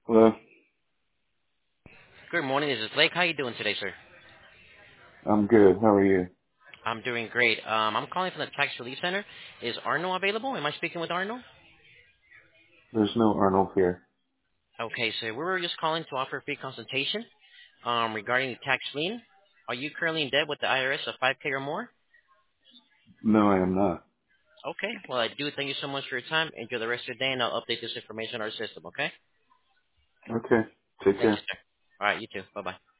Well, Good morning. This is Blake. How you doing today, sir? I'm good. How are you? I'm doing great. I'm calling from the Tax Relief Center. Is Arno available? Am I speaking with Arno? There's no Arnold here. Okay, so we were just calling to offer a free consultation regarding the tax lien. Are you currently in debt with the IRS of 5K or more? No, I am not. Okay. Well, I do thank you so much for your time. Enjoy the rest of your day, and I'll update this information in our system, okay? Okay. Take Thank you, care. sir. All right, you too. Bye-bye.